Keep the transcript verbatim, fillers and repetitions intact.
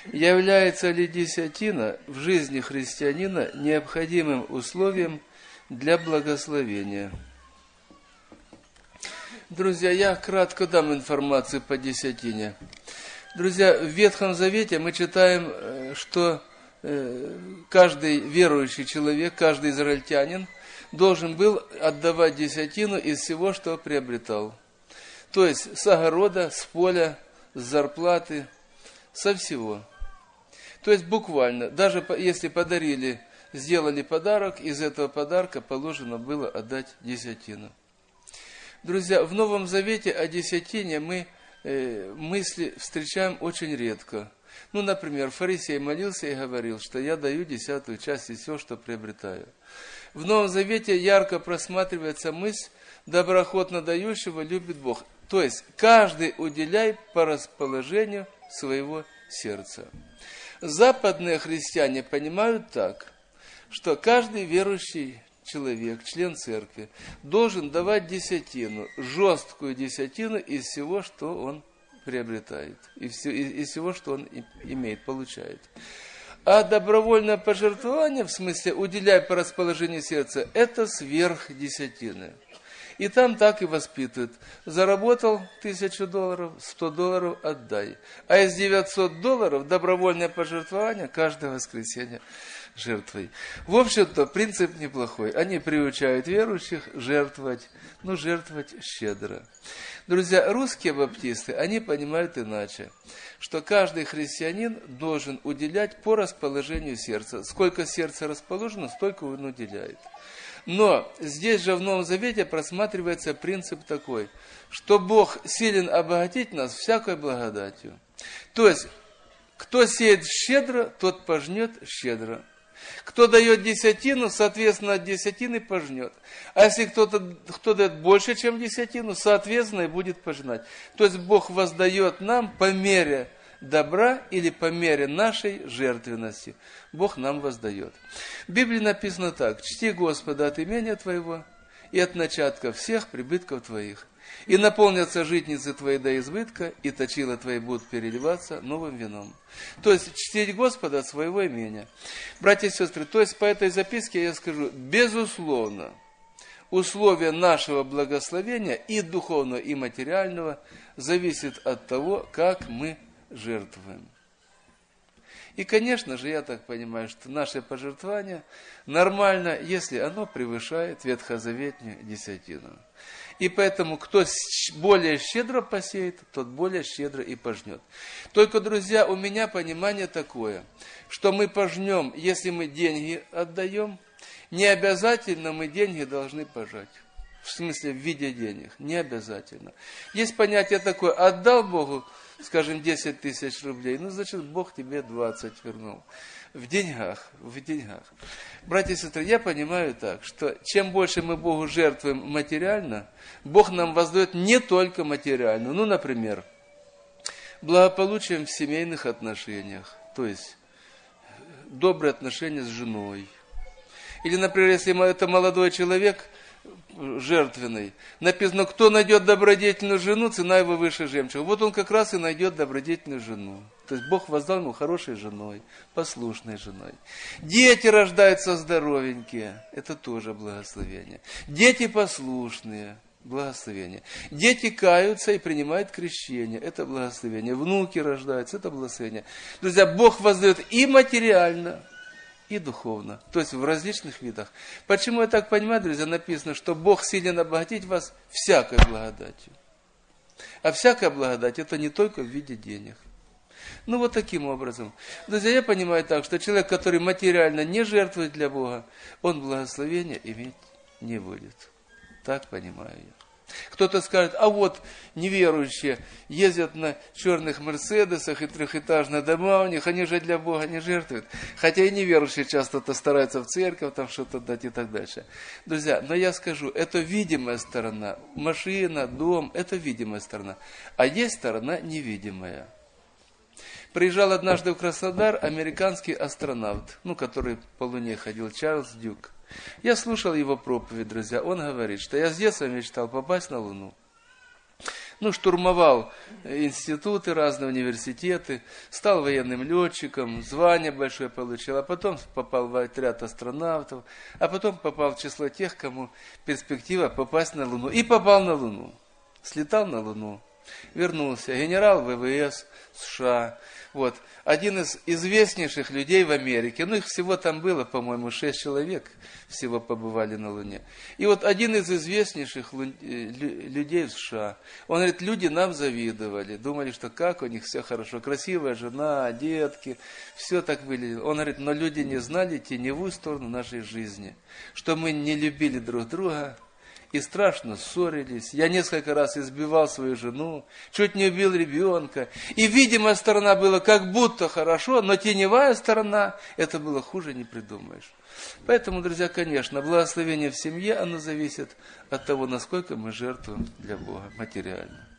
Является ли десятина в жизни христианина необходимым условием для благословения? Друзья, я кратко дам информацию по десятине. Друзья, в Ветхом Завете мы читаем, что каждый верующий человек, каждый израильтянин должен был отдавать десятину из всего, что приобретал. То есть с огорода, с поля, с зарплаты, со всего. То есть буквально, даже если подарили, сделали подарок, из этого подарка положено было отдать десятину. Друзья, в Новом Завете о десятине мы э, мысли встречаем очень редко. Ну, например, фарисей молился и говорил, что я даю десятую часть из всего, что приобретаю. В Новом Завете ярко просматривается мысль доброохотно дающего любит Бог. То есть каждый уделяй по расположению своего сердца. Западные христиане понимают так, что каждый верующий человек, член церкви, должен давать десятину, жесткую десятину из всего, что он приобретает, из всего, что он имеет, получает. А добровольное пожертвование, в смысле уделяй по расположению сердца, это сверх десятины. И там так и воспитывают. Заработал тысячу долларов, сто долларов отдай. А из девятисот долларов добровольное пожертвование каждое воскресенье жертвой. В общем-то, принцип неплохой. Они приучают верующих жертвовать, ну, жертвовать щедро. Друзья, русские баптисты, они понимают иначе, что каждый христианин должен уделять по расположению сердца. Сколько сердце расположено, столько он уделяет. Но здесь же в Новом Завете просматривается принцип такой, что Бог силен обогатить нас всякой благодатью. То есть, кто сеет щедро, тот пожнет щедро. Кто дает десятину, соответственно, от десятины пожнет. А если кто-то кто дает больше, чем десятину, соответственно, и будет пожинать. То есть Бог воздает нам по мере добра или по мере нашей жертвенности. Бог нам воздает. В Библии написано так: «Чти Господа от имения твоего и от начатка всех прибытков твоих. И наполнятся житницы твои до избытка, и точила твои будут переливаться новым вином». То есть чтить Господа от своего имения. Братья и сестры, то есть по этой записке я скажу, безусловно, условия нашего благословения и духовного, и материального зависит от того, как мы жертвуем. И, конечно же, я так понимаю, что наше пожертвование нормально, если оно превышает ветхозаветную десятину. И поэтому, кто более щедро посеет, тот более щедро и пожнет. Только, друзья, у меня понимание такое, что мы пожнем, если мы деньги отдаем, не обязательно мы деньги должны пожать. В смысле, в виде денег. Не обязательно. Есть понятие такое: отдал Богу, скажем, десять тысяч рублей, ну, значит, Бог тебе двадцать вернул. В деньгах, в деньгах. Братья и сестры, я понимаю так, что чем больше мы Богу жертвуем материально, Бог нам воздает не только материально. Ну, например, благополучием в семейных отношениях, то есть добрые отношения с женой. Или, например, если это молодой человек, жертвенный, написано: кто найдет добродетельную жену, цена его выше жемчуга. Вот он как раз и найдет добродетельную жену. То есть Бог воздал ему хорошей женой, послушной женой. Дети рождаются здоровенькие, это тоже благословение. Дети послушные, благословение. Дети каются и принимают крещение, это благословение. Внуки рождаются, это благословение. Друзья, Бог воздает и материально, и духовно, то есть в различных видах. Почему я так понимаю, друзья, написано, что Бог силен обогатить вас всякой благодатью. А всякая благодать это не только в виде денег. Ну вот таким образом. Друзья, я понимаю так, что человек, который материально не жертвует для Бога, он благословения иметь не будет. Так понимаю я. Кто-то скажет: а вот неверующие ездят на черных мерседесах и трехэтажные дома у них, они же для Бога не жертвуют. Хотя и неверующие часто-то стараются в церковь там что-то дать и так дальше. Друзья, но я скажу, это видимая сторона. Машина, дом, это видимая сторона. А есть сторона невидимая. Приезжал однажды в Краснодар американский астронавт, ну, который по Луне ходил, Чарльз Дюк. Я слушал его проповедь, друзья. Он говорит, что я с детства мечтал попасть на Луну. ну, штурмовал институты, разные университеты, стал военным летчиком, звание большое получил, а потом попал в отряд астронавтов, а потом попал в число тех, кому перспектива попасть на Луну. И попал на Луну. Слетал на Луну. Вернулся. Генерал ВВС США. Вот. Один из известнейших людей в Америке. Ну, их всего там было, по-моему, шесть человек всего побывали на Луне. И вот один из известнейших людей в США. Он говорит, люди нам завидовали. Думали, что как у них все хорошо. Красивая жена, детки. Все так выглядело. Он говорит, но люди не знали теневую сторону нашей жизни. Что мы не любили друг друга. И страшно ссорились. Я несколько раз избивал свою жену, чуть не убил ребенка. И видимая сторона была как будто хорошо, но теневая сторона, это было хуже не придумаешь. Поэтому, друзья, конечно, благословение в семье, оно зависит от того, насколько мы жертвуем для Бога материально.